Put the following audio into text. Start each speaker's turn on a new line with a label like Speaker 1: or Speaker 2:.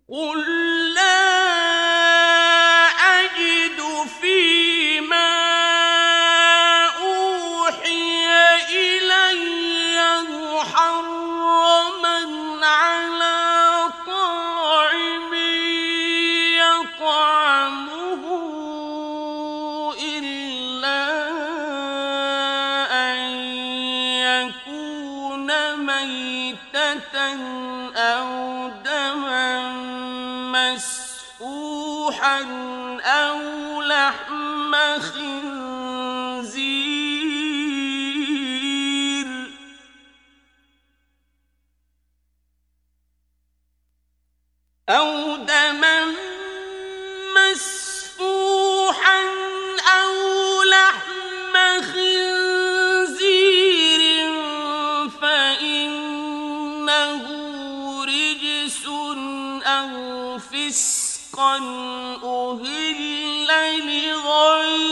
Speaker 1: قُل لَّا أَجِدُ فِيمَا أُوحِيَ إِلَيَّ مُحَرَّمًا عَلَىٰ طَاعِمٍ يَطْعَمُهُ إِلَّا أَن يَكُونَ مَيْتَةً أَوْ دَمًا مَّسْفُوحًا أَوْ لَحْمَ خِنزِيرٍ فَإِنَّهُ رِجْسٌ أَوْ فِسْقًا أُهِلَّ لِغَيْرِ